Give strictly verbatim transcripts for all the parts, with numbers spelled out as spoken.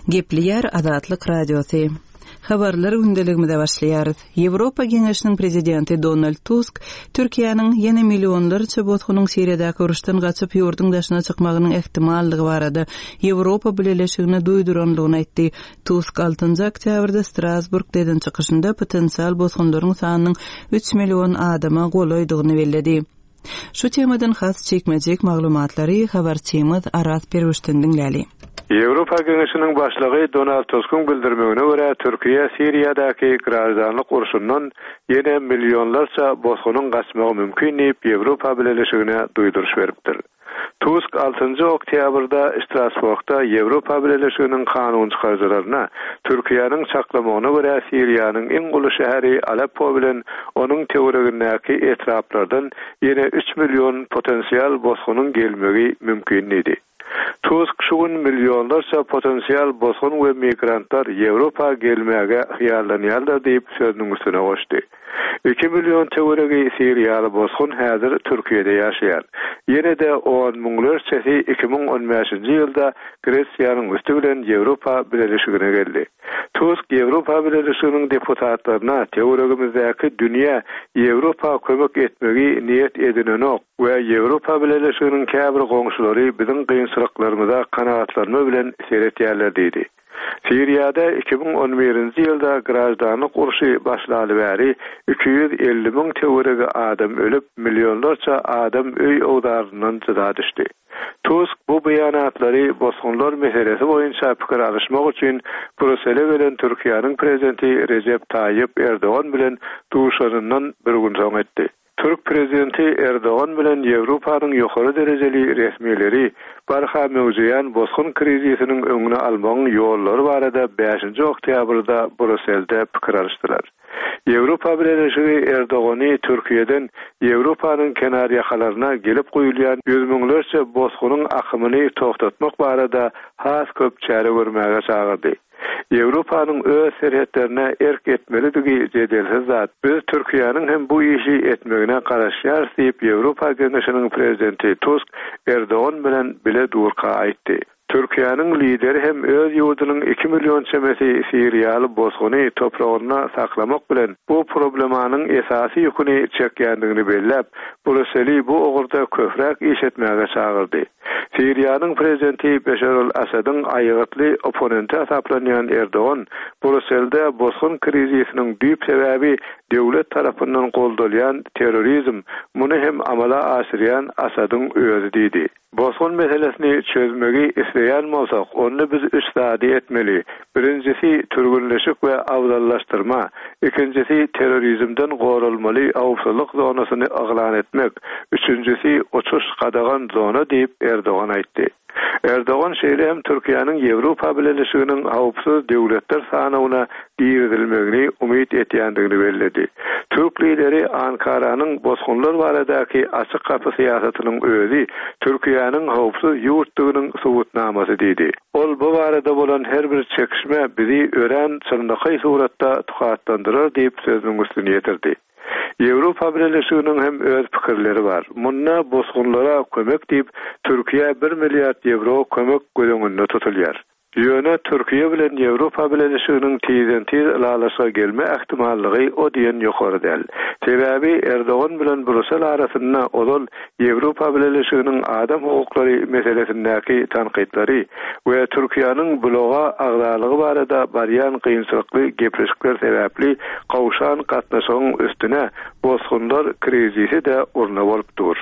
Gepliýär Azatlyk Radiosu. Habarlar gündeligimizde başlaýar. Ýewropa Geňeşiniň prezidenti Donald Tusk Türkiýanyň ýene millionlarça botgunyň Siriýadaky uruşdan gaçyp ýurdun daşyna çykmagynyň ehtimallygy barada Ýewropa bileşigine duýduranlygyny aýtdy. Tusk altynjy oktýabrda Strasburgdan çykyşynda potensial botgunlaryň sanynyň üç million adama golaýdygyny bellädi. Şu temadan has çekmejek maglumatlary habarçymyz Aras Perwişden dinläli. Ýewropa Geňeşiniň başlygy Donald Tusk'un bildirmegine görä Türkiýe Siriýadaky garaşdanlyk uruşundan ýene millionlarça botgunyň gaçmagy mümkin diýip Ýewropa bileşigine duýduruş beripdir. Tusk altynjy oktýabrda Strasburgda Ýewropa bileşiginiň kanun çykarjylaryna Türkiýanyň çaklamagyna görä Siriýanyň iň guly şäheri Aleppo bilen onuň teoregindäki etraplardan ýene üç million potensial botgunyň gelmegi mümkin idi. Tusk şugun milyonlarça potensial bosgun we migrantlar Ýewropa gelmäge hyýallanýarlar diýip sözüniň üstüne goşdy. iki milyon teoregi Siriýaly bosgun häzir Türkiýede ýaşaýar. Ýene-de on müňlerçesi iki ming on beşinji ýylda Gresiýanyň üstü bilen Ýewropa bileşigine geldi. Tusk Ýewropa bileşiginiň deputatlaryna teoregimizdäki dünýä Ýewropa kömek etmegi niýet edinenok we Ýewropa bileşiginiň käbir goňşulary biziň gynçylyklarymyza kanagatlanma bilen seretýärler diýdi. Siriýada iki ming on birinji ýylda garaşdanlyk uruşy başlady bäri iki yüz elli miň teoregi adam ölüp millionlarça adam öý owdaryndan jyda düşdi. Tusk bu beýanatlary bosgunlar meselesi boýunça pikir alışmak üçin Brüssele gelen Türkiýanyň prezidenti Recep Tayyip Erdogan bilen duşaryndan bir gün soň etdi. Türk prezidenti Erdogan bilen Ýewropanyň ýokary derejeli resmiýetleri barha mewzuyan bosgun krizisiniň öňüne almagyň ýollary barada beşinji oktýabrda Brüsselde pikir alışdylar. Ýewropa bileşigi Erdogany Türkiýeden Ýewropanyň kenar ýakalaryna gelip goýulýan yüz miňlerçe bosgunyň akymyny toktatmak barada has köp çäre görmäge çagyrdy. Ýewropanyň öz serhetlerine erk etmelidigi jedelsiz zat. Biz Türkiýanyň hem bu işi etmegine garaşýar diýip Ýewropa Geňeşiniň prezidenti Tusk Erdogan bilen bile durka aýtdy. Türkiýanyň lideri hem öz ýurdunyň iki million çemesi Siriýaly bosguny topragyna saklamak bilen bu problemanyň esasy ýüküni çekýändigini belläp, Brüsseli bu ogurda köpräk iş etmäge çagyrdy. Siriýanyň prezidenti Beşar el-Asadyň aýygatly oponenti hesaplanýan Erdogan, Brüsselde bosgun krizisiniň düýp sebäbi döwlet tarapyndan goldalýan terrorizm, muny hem amala aşyrýan Asadyň özi diýdi. Bosgun meselesini çözmegi isleýän bolsak, onu biz üç sady etmeli. Birincisi türgünleşik we awdallaşdyrma, ikincisi terrorizmden gorulmaly awfsalyk zonasyny aglan etmek, üçüncüsi uçuş gadagan zona diýip Erdogan aýtdy. Erdogan şeýle hem Türkiýanyň Ýewropa bileşiginiň hawpsyz döwletler sanawyna giýirilmegini umyt etýändigini belledi. Türk lideri Ankaranyň bosgunlar baradaky açyk kapy syýasatynyň özi Türkiýanyň hawpsyz ýurtdygynyň subutnamasy diýdi. Ol bu barada bolan her bir çekişme bizi ören çyndaky suratda tuhatlandyrar diýip sözüniň üstüne ýetirdi. Ýewropa bileşiginiň hem öz pikirleri bar. Munna bosgunlara kömek diýip Türkiýe bir milliard euro kömek göňünde tutulýar. Ýöne Türkiýe bilen Ýewropa bileşiginiň tiýden tiýz alalaşa gelme ähtimallygy o diýen ýokary däl. Sebäbi Erdogan bilen Brüssel arasynda olal Ýewropa bileşiginiň adam hukuklary meselesindäki tanqidleri we Türkiýanyň bloga agdalygy barada barýan kynçylykly gepleşikler sebäpli gawşan gatnaşygyň üstüne bosgunlar krizisi de urna bolup dur.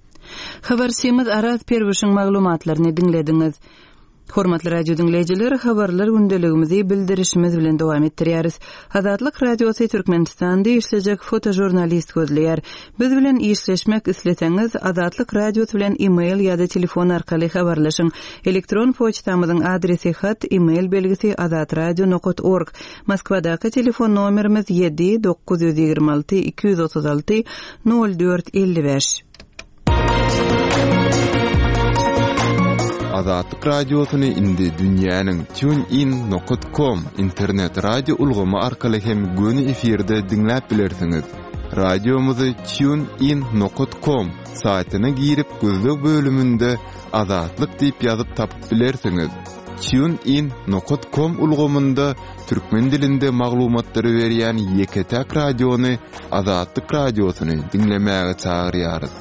Habarçymyz Aras Perwişiň maglumatlaryny dinlediňiz. Hormatly radio dinleyijiler, habarlar gündeligimizi bildirişimiz bilen dowam etdirýäris. Azatlyk Radiosu Türkmenistanda işlejek fotojurnalist gözleýär. Biz bilen işleşmek isleseňiz, Azatlyk Radiosu bilen e-mail ýa-da telefon arkaly habarlaşyň. Elektron poçtamyzyň adresi hat e-mail belgisi azatradio nokta org. Moskwadaky telefon nomerimiz yedi dokuz yüz ýygrima alty iki yüz otuz alty nol dört elli beş. Azatlyk Radiosyny indi dünýäniň TuneIn nokta com internet radio ulgamy arkaly hem göni efirde dinläp bilersiňiz. Radiomuzy TuneIn nokta com saýtyna girip gözlük bölüminde Azatlyk diýip ýazyp tapyp bilersiňiz. tunein nokta com ulgamynda türkmen dilinde maglumatlary berýän Ýeketäk radiony Azatlyk radiosyny dinlemäge çagyrýarys.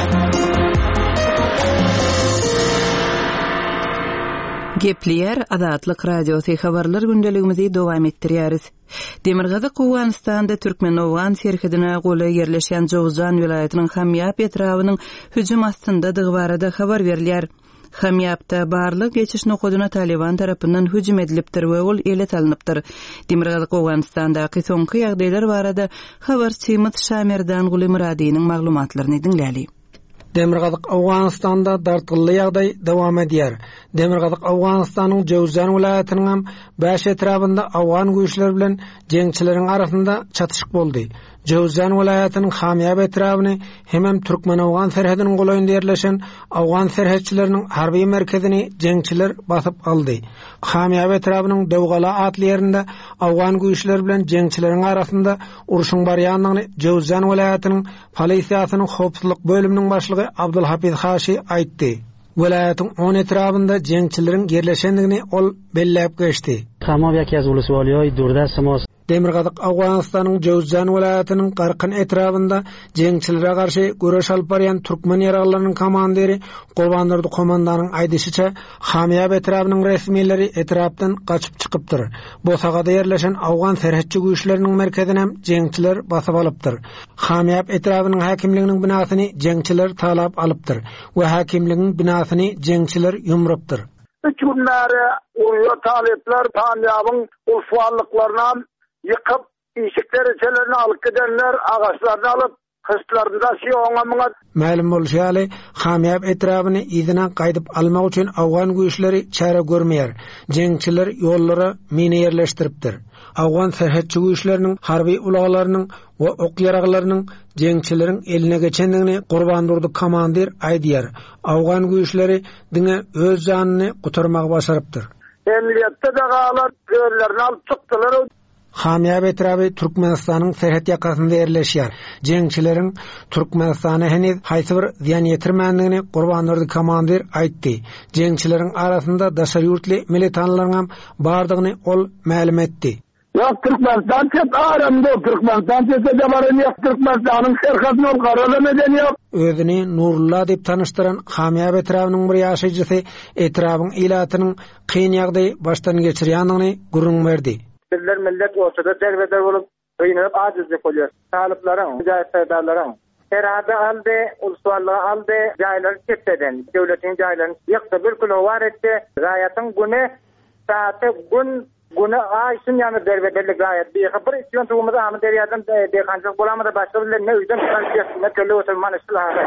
Gepleýär Azatlyk radiosy habarlar gündeligimizi dowam etdirýäris. Demirgazyk Owganystanda Türkmen-Owgan serhidine goly yerleşen Jowzan vilayatynyň Hamýap etrawynyň hüjüm astyndadygy barada habar berilýär. Hamýapda barlyk geçiş nokodyna Taliban tarapyndan hüjüm edilipdir we ol ele salynıpdyr. Demirgazyk Owganystandaky soňky ýagdaýlar barada habarçymyz Şamerdan Guly Muradynyň maglumatlaryny dinläli. Demirgazyk Owganystanda dartgylly ýagdaý dowam edýär. Demirgazyk Owganystanyň Jowzan vilayatynyň hem beş etrafynda Awgan güýçleri bilen jeňçileriň arasynda çatyşyk boldy. Jowzan vilayatynyň Hamýap etrawyny hem Türkmen-Owgan serhediniň golayynda ýerleşen Awgan serhetçileriniň harby merkezini jeňçiler basyp aldy. Hamýap etrawynyň Dowgala atly ýerinde Awgan güýçleri bilen jeňçileriň arasynda uruşyň barýanlygyny Jowzan vilayatynyň polisiýasynyň howpsuzlyk bölüminiň başlygy Abdulhafiz Haşy aýtdy. Vilayatyň on etrafynda jeňçileriň ýerleşendigini ol belläp geçdi. Hamam ýaky ýazyly bolýar, durda samos Demirgazyk Owganystanyň Jowzan vilayatynyň Garqyn etrafynda jeňçilere garşy göreş alyp barýan türkmen ýaraglarynyň komandiri Gurbandardy komandanyň aýdyşyça Hamýap etrawynyň resmiýetleri etrapdan gaçyp çykypdyr. Bu sagada ýerleşen Awgan serhetçi güýçleriniň merkezine hem jeňçiler basyp alypdyr. Hamýap etrawynyň hakimliginiň binasyny jeňçiler talap alypdyr we hakimligiň binasyny jeňçiler ýumrupdyr. Üç günleri uýa talepler Hamýabyň ulfallyklaryna yıkıp işikleri çelerini alıp gidenler ağaçlarını alıp kışlarında şiyoğamına. Ma'lum bolýaly, Hamýap etrawyny ýygyna gaýdyp almak üçin Awgan güýçleri çare görmeýär. Jeňçiler ýollary mine ýerleşdiripdir. Awgan serhetçi güýçleriniň harby ulaglarynyň we ok ýaraglarynyň jeňçileriň eline geçendigini Gurbandardy komandir aýdýar. Awgan güýçleri diňe öz janyny gutarmagy başarypdyr. Emniyetde de galar görlerini alıp çykdylar. Hamýap etrawy Türkmenistanyň serhet ýakasynda ýerleşýär. Jeňçileriň Türkmenistana heniz haýsy bir ziýan ýetirmändigini Gurbandardy komandir aýtdy. Jeňçileriň arasynda daşary ýurtly militanlaryň hem bardygyny ol ma'lum etdi. Ya Türkmenistan çet aramda Türkmenistan çete de baryn ýok Türkmenistanyň serhatyny ol garalan eden ýok. Özüni Nurullah diýip tanıştyran Hamýap etrawynyň bir ýaşaýjysy etrawyň ilatynyň kyn ýagdaý başdan geçirýändigini gurrun berdi. Bizler millet ortada derbeder olup kıyınıp acizlik oluyor. Taliplerin, mücahit saydarların. Serhada aldı, uluslarlığı aldı, cahilleri çekteden, devletin cahillerini yıktı, bir kilo var etti. Gayet'in günü, saati, gün, günü ayşın yanı derbederlik gayet. Bir bir isyon tuğumuza hamı deryadan dekancılık bulamadı. Başka birileri ne yüzden çıkarsın, ne köle oturman ışılağına.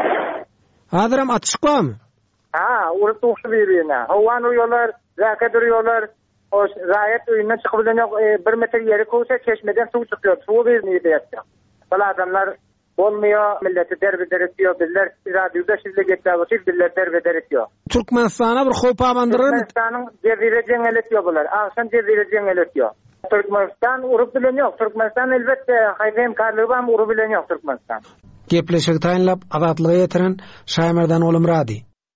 Hadıram atışık var mı? Ha, uğrup tuğuşu birbirine. Hovan uyuyorlar, zaka duruyorlar. O gayet oyundan çıkıp yok, e, bir metre yeri koysa çeşmeden su çıkıyor. Su bir niyede yatıyor. Böyle adamlar olmuyor, milleti derbeder ediyor. Bizler radyoda sizle geçtiğimiz bizler derbeder ediyor. Türkmenistan'a bir hopa bandırır mı? Türkmenistan'ın cezire cengel ediyor bunlar. Akşam cezire cengel ediyor. Türkmenistan urup bilen yok. Türkmenistan elbette hayfem karlığı var mı urup bilen yok Türkmenistan. Gepleşik tayinlap azatlığı yetiren Şamerdan Guly Murady.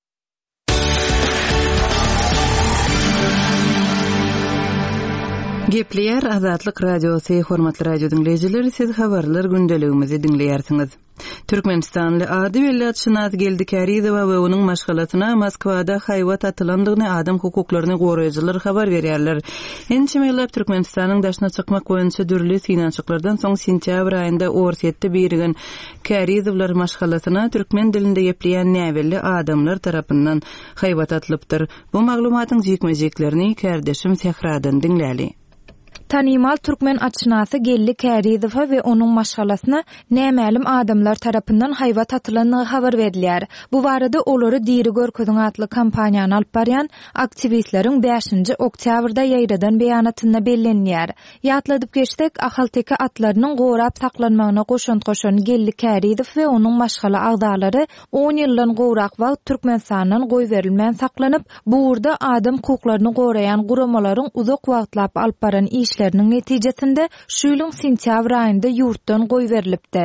Gepleýär Azatlyk radiosy, hormatly radio dinleýijiler, siz habarlar gündeligimizi dinleýärsiňiz. Türkmenistanly ady wellat şynaz geldi Karizowa we onuň maşgalatyna Moskwada haýwat atylandygyny adam hukuklaryny goraýjylar habar berýärler. Ençemeýlap Türkmenistanyň daşyna çykmak boýunça dürli synançyklardan soň sentýabr aýynda Orsetde berigen Karizowlar maşgalatyna türkmen dilinde gepleýän näwelli adamlar tarapyndan haýwat atylypdyr. Bu maglumatyň jekmejeklerini kardeşim Sehradan dinläli. Tanymal türkmen atşynasy Gelli Karizow we onuň maşgalasyna nämälim adamlar tarapyndan haýwat atylandygy habar berilýär. Bu barada olary Diri Görkezin atly kampaniýany alyp barýan aktivistleriň beşinji oktýabrda ýaýradan beýanatyna bellenýär. Ýatladyp geçdik, Ahalteki atlarynyň gorap saklanmagyna goşant-goşan Gelli Karizow we onuň maşgala agdalary on ýyldan gowrak wagt Türkmenistanyň goý berilmän saklanyp, buurda adam hukuklaryny goraýan guramalaryň uzak wagtlap alyp baran işleriniň netijesinde şu ýylyň sentýabr aýynda ýurtdan goý berilipdi.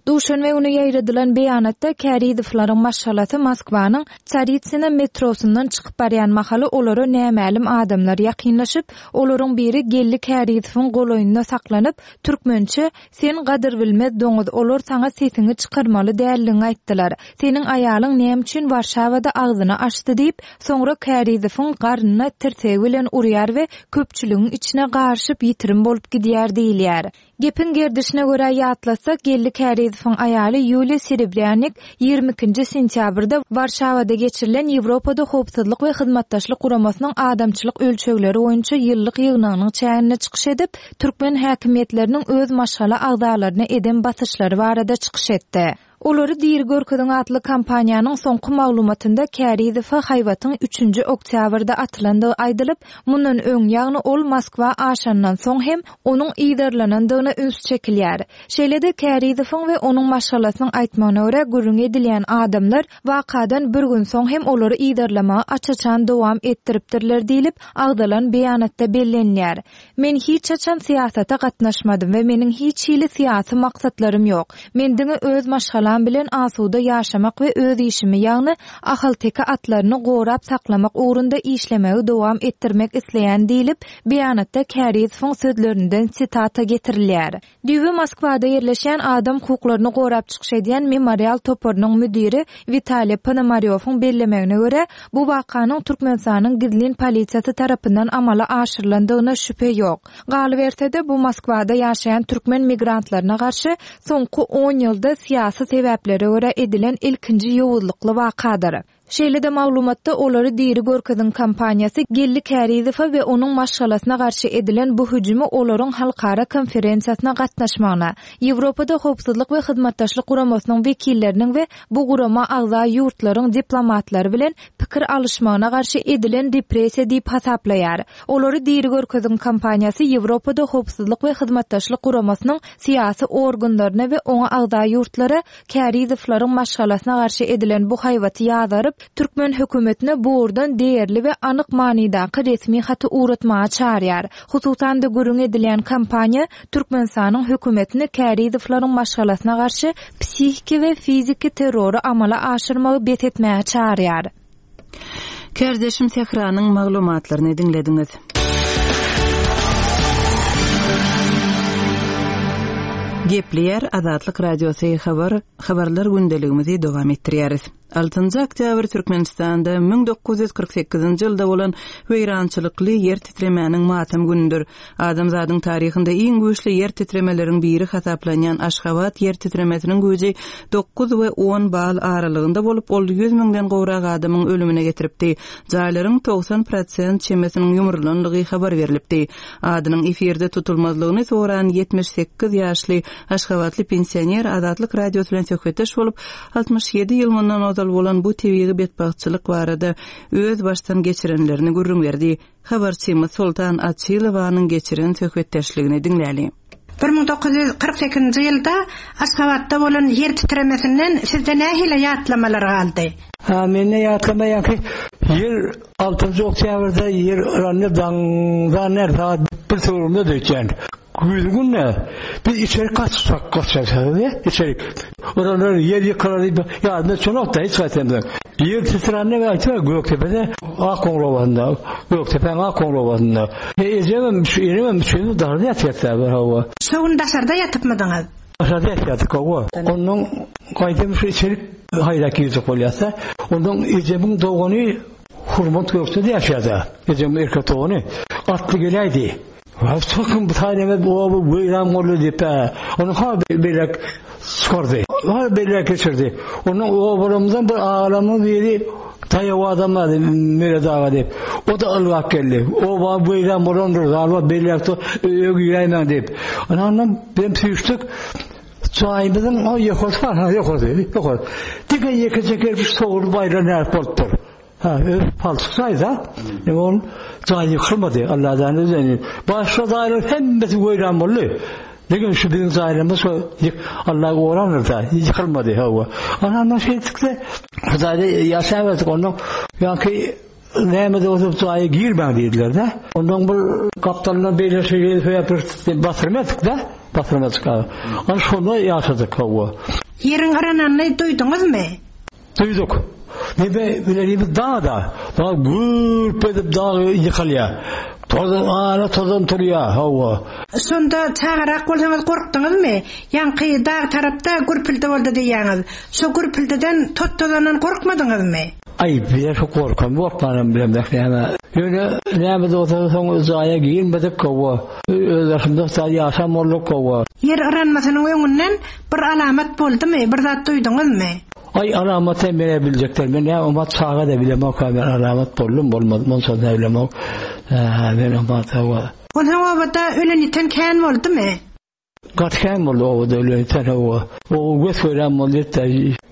Duşan we uny ýaýradylan beýanatda Käridowlaryň maşgalaty Moskwanyň Tsaritsina metrosundan çykyp barýan mahaly olary nämälim adamlar ýakynlaşyp, olaryň biri gelli Käridowyň goloýunda saklanyp, türkmençe "Sen gadyr bilmez doňuz, olar saňa sesiňi çykarmaly" däldiňi aýtdylar. "Seniň aýalyň näme üçin Warşawada agzyny açdy" diýip, soňra Käridowyň garnyna tirtegi bilen urýar we köpçüligiň içine garşyp ýitirim bolup gidýär diýilýär. Gepin gerdişine göre ýatlasak, gelli Käridowyň aýaly Yulia Serebryanik ýygrimi ikinji sentýabrda Warşawada geçirilen Ýewropada howpsuzlyk we hyzmatdaşlyk guramasynyň adamçylyk ölçegleri boýunça ýyllyk ýygnagynyň çägine çykyş edip, türkmen häkimetleriniň öz maşgala agdalaryna eden basyşlary barada çykyş etdi. Olary diýir görkezin atly kampaniýanyň soňky maglumatynda Käridow haýwatyň üçünji oktýabrda atylandygy aýdylyp, mundan öň ýagny ol Moskwa aşandan soň hem onuň ýydarlanandygyna üns çekilýär. Şeýlede Käridowyň we onuň maşgalasynyň aýtmagyna görä gürrüň edilýän adamlar wakadan bir gün soň hem olary ýydarlamagy açaçan dowam etdiripdirler diýilip, agdalan beýanatda bellenýär. "Men hiç açan siýasata gatnaşmadym we meniň hiç hili siýasy maksatlarym ýok. Men diňe öz maşgala bilen asuda ýaşamak we öz işimi ýagny ahal teke atlaryny gorap saklamak ugrunda işlemegi dowam etdirmek isleýän diýilip, beýanatda Käridowyň sözlerinden sitata getirilýär. Düýbe Moskwada ýerleşen adam hukuklaryny gorap çykyş edýän Memorial toporynyň müdiri Vitaliy Ponomaryowyň bellemegine görä, bu wakanyň Türkmenistanyň gizlin polisiýasy tarapyndan amala aşyrylandygyna şüphe ýok. Galybertede bu Moskwada ýaşaýan türkmen migrantlaryna garşy soňky on ýylda siýasy sebäplere görä edilen ilkinji ýowuzlykly wakadyr. Şeýle de maglumatda olary diýri görkezin kampaniýasy gelli Käridow we onuň maşgalasyna garşy edilen bu hüjümi olaryň halkara konferensiýasyna gatnaşmagyna, Ýewropada howpsuzlyk we hyzmatdaşlyk guramasynyň wekilleriniň we bu gurama agza ýurtlaryň diplomatlary bilen pikir alışmagyna garşy edilen repressiýa diýip hasaplaýar. Olary diýri görkezin kampaniýasy Ýewropada howpsuzlyk we hyzmatdaşlyk guramasynyň siýasy organlaryna we oňa agza ýurtlara Käridowlaryň maşgalasyna garşy edilen bu haýwaty ýazaryp, Türkmen hökümetine bu urdan değerli we anyk manydaky resmi haty uğratmağa çağırýar. Hususan da gürrüň edilen kampaniýa Türkmenistanyň hökümetini Käridowlaryň maşgalasyna garşy psihiki we fiziki terrory amala aşyrmagy bet etmäge çağırýar. Kärdeşim Sehranyň maglumatlaryny dinlediňiz. Gepler Azatlyk Radiosu habar habarlar gündeligimizi dowam etdirýäris. altynjy oktýabr Türkmenistanda bin dokuz ýüz kırk sekizinji ýylda bolan weýrançylykly ýer titremäniň matam günüdür. Adamzadyň taryhynda iň güýçli ýer titremeleriň biri hasaplanýan Aşgabat ýer titremesiniň güýji dokuz we on bal aralygynda bolup, ol yüz miňden gowrak adamyň ölümine getiripdi. Jaýlaryň doksan prosent çemesiniň ýumurlanlygy habar berilipdi. Adynyň efirde tutulmazlygyny soran ýetmiş sekiz ýaşly Aşgabatly pensioner Azatlyk Radiosu bilen söhbetdeş bolup, altmış ýedi ýyl mundan bolan bu tebigi betbagçylyk barada öz başdan geçirenlerini gurrun berdi. Habarçymyz Sultan Atçylowanyň geçiren söhbetdeşligini dinläli. bin dokuz ýüz kırk sekizinji ýylda Aşgabatda bolan ýer titremesinden sizde nähile ýatlamalar galdy? Ha, menne ýatlama ýa-ki ýer altynjy oktýabrda ýer ranny daňdan nerda bir turumda döýken. Güzgünne biz içeri kaçsak kaçacağız ya içeri. Oralar yer yıkılan ya ne çok da hiç zaten. Yer titrenme ve açma Göktepe'de Akkonrova'nda Göktepe Akkonrova'nda. Ecemem şu yenemem şunu darda yatacaklar var hava. Soğun dasarda yatıp mıdınız? Dasarda yatacak hava. Onun kaydemiş içeri hayraki yüzük oluyorsa onun ecemin doğunu hurmat Göktepe'de yaşadı. Ecemin erkek doğunu atlı geleydi. Var sakın bu tane bu bu İran golü dipe. Onu ha belek skordu. Ha belek geçirdi. Onu o buramızdan bir ağlamın biri tayağı adamlar mere davet edip. O da alvak geldi. O var bu İran golündür. Alvak belek to ögüyeymen deyip. Anam ben püştük. Çayımızın o yokuş var ha yokuş yokuş. Dige yekecek bir soğur bayrağı airporttur. Ha, palçıksaydı, ne on cayı yıkılmadı Allah'tan özeni. Başka daire hemmesi goyran bollu. Lekin şu bizim dairemiz Allah oranır da yıkılmadı hava. Anamdan şey çıktı. Zaten yaşayamadık ondan. Yani neyme de o cayı girmen dediler de. Ondan bu kaptanla böyle şey yapıp batırmadık da. Batırmadık hava. Onu sonra yaşadık hava. Yerin arananını duydunuz mu? Duyduk. Nebe bilediğimiz dağ da. Dağ gürp edip dağ yıkılıyor. Tozan ağla tozan duruyor hava. Sonda çağırak bolsanız korktunuz mu? Yankı dağ tarafta gürpildi oldu diýäňiz. Şo gürpildiden tottolandan korkmadınız mı? Ay bir çok korkan korkmanım bilemdek yani. Öyle näme de otursan uzaya giyinmedik kova. Özümde sadece yaşam olduk kova. Yer aranmasynyň öňünden bir alamat boldy mı? Bir zat duydunuz mu? Ay alamat emre bilecekler. Men ya umat sağa da bilemem ki alamat boldum bolmadı. Men sonra bilemem. Ha ben umat hava. O zaman da ölen iten kan boldy mı? Gatkan boldy o da ölen iten hava. O gösören moletta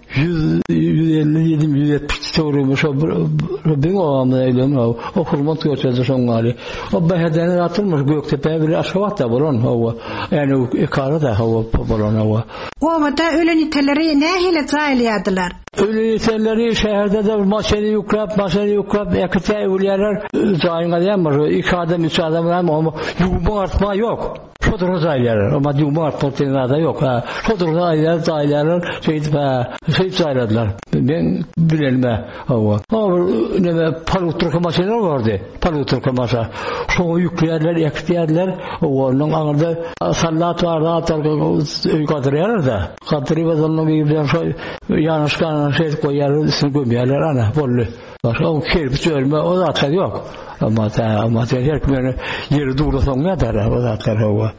yüz elli yedi yüz yetmiş sorumuş o bin oğamda eylem o o hurmat göçerdi sonları o behedene atılmış Göktepe bir aşavat da bolon hava yani ikara da hava bolon hava o da ölen iteleri ne hile zayliyadılar ölen iteleri şehirde de maşeni yukrap maşeni yukrap yakıtı evliyalar zayına diyemez iki adam üç adam ama yuğma artma yok Şoduruz aylar, ama Cumhuriyet Partisi'nde de yok. Ha, şoduruz aylar, aylar şey şey sayladılar. Ben bilemem hava. Ama ne palut tırkamaşlar vardı. Palut tırkamaşa. Şu yükleyerler, yakıtlarlar. Onun anında sallat vardı, atar kadriyeler de. Kadriye bazının bir şey yanlışlıkla şey koyarlar, isim koyarlar ana bollu. Başka o kirpi çölme o da yok. Ama ta ama her kimi yeri durursan ne der o da hava.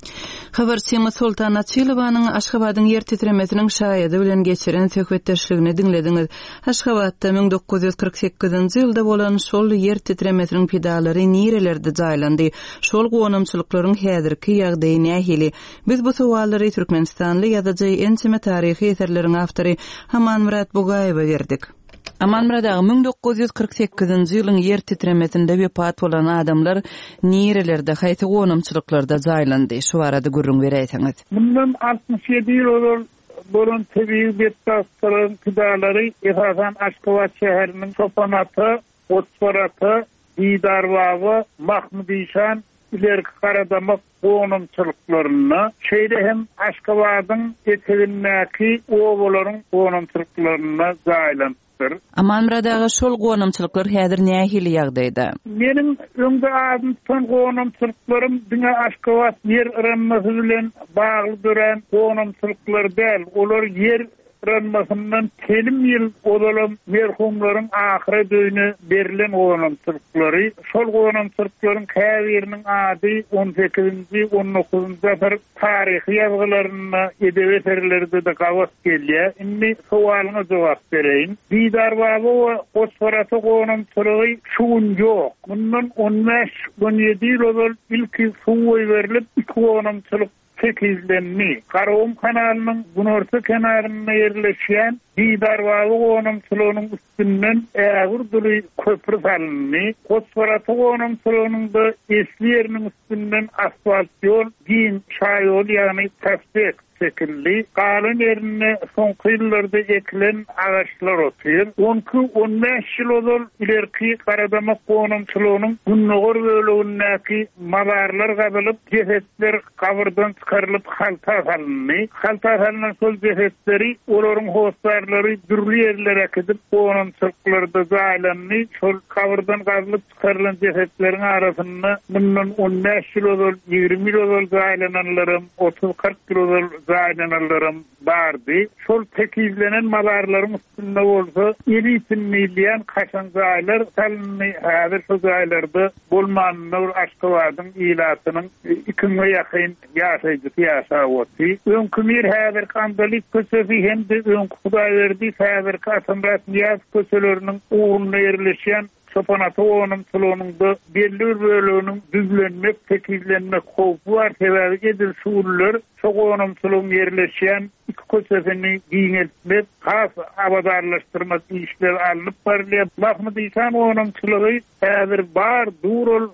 Habarçymy Sultan Atçylowanyň Aşgabatyň yer titremesiniň şahydy bilen geçiren söhbetdeşligini dinlediňiz. Aşgabatda bin dokuz yüz kırk sekizinji ýylda bolan şol yer titremesiniň pidalary nirelerde jaýlandy? Şol gonamçylyklaryň häzirki ýagdaýy nähili? Biz bu sowallary Türkmenistanly ýazyjy ençeme taryhy eserleriň awtory Hamanmurat Bugaýewa berdik. Amanmurad ağa bin dokuz yüz kırk sekizinji ýylyň yer titremesinde wepat bolan adamlar nirelerde haýsy gonamçylyklarda jaýlandy? Şu arada gürrüň bereýsiňiz. Bundan altmış yedi ýyl bolan tebii betdaşlaryň pidalary esasan Aşgabat şäheriniň Çopanaty, Otparaty, Didarbawy, Mahmudişan ilerki Karadamak gonamçylyklaryny şeýle hem Aşgabatyň etegindäki owalaryň gonamçylyklaryna jaýlandy. Amanmurad ağa şol gonamçylyklar häzir nähili ýagdaýda? Menim öňde adım son gonamçylyklarym diňe Aşgabat yer aranmasy bilen bagly duran gonamçylyklar däl. Olar yer aranmasyndan telim ýyl bolan merhumlaryň ahyry döýüne berilen gonamçylyklary. Şol gonamçylyklaryň käbiriniň ady on sekizinji on dokuzunji asr taryhy ýazgylaryna edebiyat eserlerinde de gawas gelýär. Indi sowalyňa jogap bereýin. Didarbawy we Osfaraty gonamçylygy şuň ýok. Bundan on beş on ýedi ýyl ilki suwy berilip iki gonamçylyk çekizlenmi. Karawum kanalynyň günorta kenaryna ýerleşýän Didarbawy gonamçylygynyň üstünden ägir duruy köprü salyndy. Osfaraty gonamçylygynyň da esli ýeriniň üstünden asfalt ýol, giň şaýol ýagny täsbih çekildi. Galyn ýerine soňky ýyllarda ekilen agaçlar otýar. on iki on beş ýyl ozal ilerki Karadamak gonamçylygynyň günnogor bölegindäki madarlar gabylyp, jesetler kabyrdan çykarylyp halta salyndy. Halta salynan şol jesetleri olaryň hostarlary dürli ýerlere gidip gonamçylyklarda jaýlandy. Şol kabyrdan gabylyp çykarylan jesetleriň arasynda bundan on beş ýyl ozal, ýigirmi ýyl ozal jaýlananlarym, otuz kırk ýyl ozal zaýlananlarym bardy. Şol tekizlenen malarlaryň üstünde bolsa, ýeritinliýän kaçan zaýlar salny häzir şu zaýlarda bolmanyny Aşgabatyň ýylatynyň ikime ýakyn ýaşaýdy ýaşawty. Öňkü mir häzir kandalyk köçesi hem de öňkü Hudaýberdi häzir Katamrat ýaz köçeleriniň uğruna ýerleşýän Çopanaty gonamçylygynyň da belli bir böleginiň düzlenmek, tekizlenmek howpy bar sebäbi edil şuurlar şu gonamçylygyň ýerleşýän iki köçesini giňeltip, has abadarlaşdyrmak işleri alınıp barylýar. Mahmudişan gonamçylygy häzir bar durul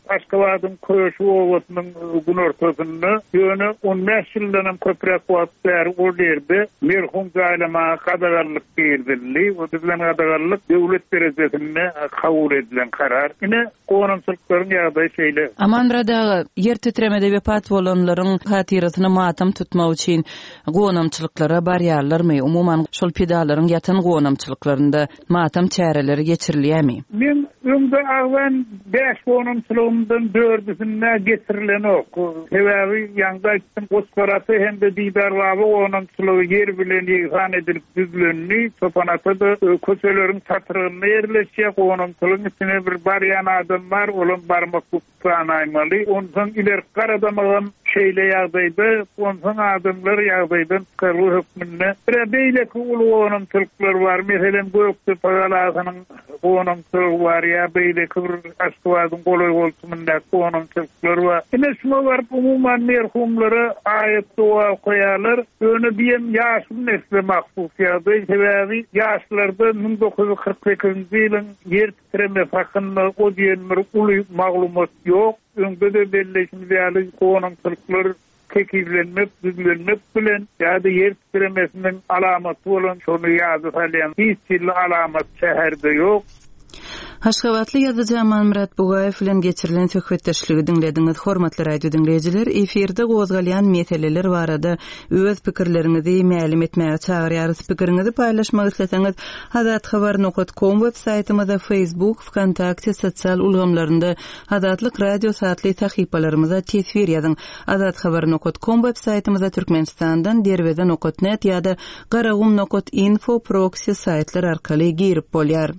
Aşgabat'ın köşü owasynyň gün ortasynda ýöne on beş ýyldan köprek wagt ber o ýerde merhum gaýlama gadagarlyk berdiler. O bilen gadagarlyk döwlet derejesinde kabul edilen karar. Ine gonamçylyklaryň ýagdaýy şeýle. Amanradagy yer titremede wepat bolanlaryň hatyrasyny matam tutmak üçin gonamçylyklara barýarlarmy? Umuman şol pedalaryň ýatan gonamçylyklaryna matam çäreleri geçirilýärmi? Men öňde awan beş gonamçylygymdan dördüsine geçirilen ok. Sebäbi ýa-da aýtdym, Oskarasy hem de diýdarlawy gonamçylygy yer bilen ýygan edilip düzlenýär. Sopanatda köçeleriň satrygyna ýerleşýär. Gonamçylygyň içine bir barýan adam bar, olam barmak tutanaýmaly. Ondan iler garadamagan şeýle ýagdaýda, ondan adamlar ýagdaýdan çykyryp hükmünde bir beýleki ulu gonamçylyklar bar. Meselem gökde pagalasynyň gonamçylygy bar ýa beýleki bir aşgabatyň goloý bolsunda gonamçylyklar bar. Ine şuna bar umuman merhumlary aýat dua goýarlar. Öňe diýen ýaşly nesle mahsus ýagdaý sebäbi ýaşlarda bin dokuz yüz kırk sekizinji ýylyň yer titreme hakkında o diýen bir uly maglumat ýok. Öňde de belleşmeli gonamçylyklar kekizlenmek, düzlenmek bilen ýa-da yer titremesiniň alamaty bolan şonu ýazyp alýan hiç bir alamat şäherde ýok. Aşgabatly ýazgyjy Amanmurat Bugaýew bilen geçirilen söhbetdeşligi dinlediňiz. Hormatly radio dinleýijiler, efirde gozgalýan meseleler barada öz pikirleriňizi mälim etmäge çagyrýarys. Pikiriňizi paýlaşmak isleseňiz, Azat Habar nokta com web saýtymyzda, Facebook, Wkontakte sosial ulgamlarynda Azatlyk radio satly sahypalarymyza tesvir ýazyň. Azat Habar nokta com web saýtymyzda Türkmenistandan derwede nokta net ýa-da garagum nokta info proxy saýtlar arkaly girip bolýar.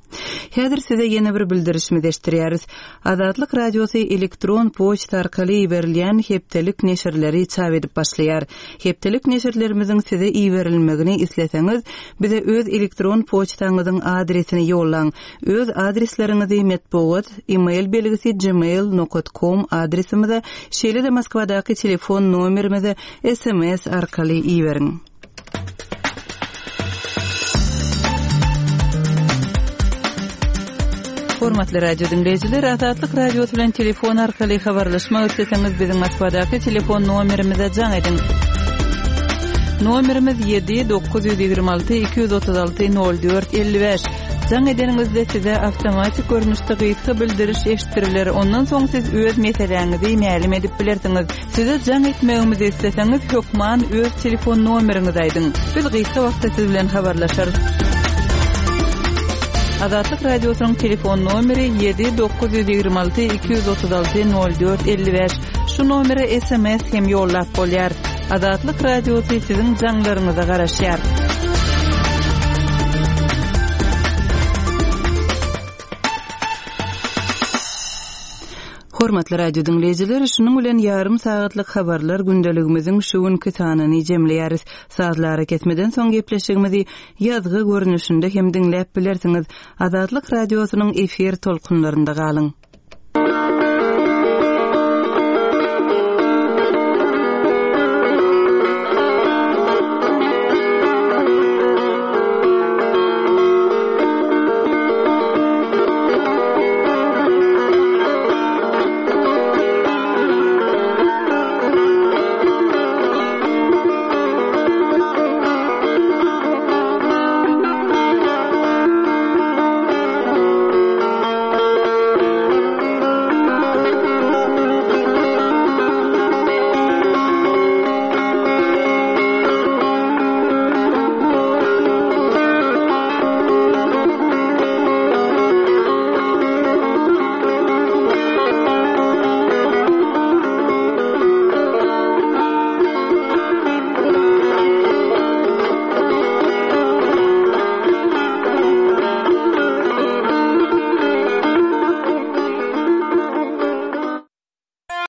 Häzir size ýene bir bildirişmi deşdirýäris. Azatlyk radiosy elektron poçta arkaly berilýän hepdelik neşirleri çap edip başlaýar. Hepdelik neşirlerimiziň size iýerilmegini isleseňiz, bize öz elektron poçtaňyzyň adresini ýollaň. Öz adresleriňizi metbuat, email belgisi gmail nokta com adresimizde, şeýle de Moskwadaky telefon nomerimize S M S arkaly iýeriň. Hormatly radio dinleyijiler, Azatlyk radio bilen telefon arkaly habarlaşmak isleseňiz biziň Moskwadaky telefon nomerimize jaň ediň. Nomerimiz yedi dokuz yüz ýigirme alty iki yüz otuz alty nol dört elli beş. Jaň edeningizde size awtomatik görnüşde gysga bildiriş eşitdiriler. Ondan soň siz öz meseleňizi mälim edip bilersiňiz. Size jaň etmegimizi isleseňiz, hökman öz telefon nomeriňizi aýdyň. Biz gysga wagtda siz bilen habarlaşarys. Azatlyk radiosynyň telefon nomeri yedi dokuz yüz ýigirme alty iki yüz otuz alty nol dört elli beş. Şu nomere S M S hem ýollap bolýar. Azatlyk radiosy siziň jaňlaryňyza garaşýar. Hormatly radio dinleyijiler, şunuň bilen ýarym sagatlyk habarlar gündeligimiziň şu günkü sanyny jemleýäris. Saatlara ketmeden soň gepleşigimizi ýazgy görnüşinde hem dinläp bilersiňiz. Azatlyk radiosynyň efir tolkunlarynda galyň.